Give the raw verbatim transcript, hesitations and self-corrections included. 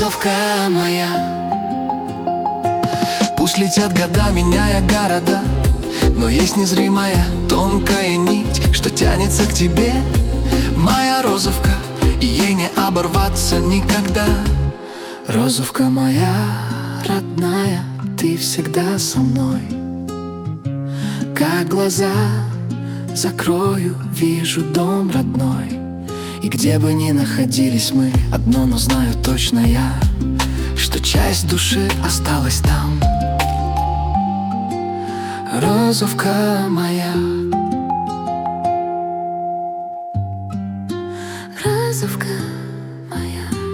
розовка моя. Пусть летят года, меняя города, но есть незримая тонкая нить, что тянется к тебе, моя розовка, и ей не оборваться никогда. Розовка моя родная, ты всегда со мной. Как глаза закрою, вижу дом родной. И где бы ни находились мы, одно, но знаю точно я, что часть души осталась там. Розовка моя, Розовка моя.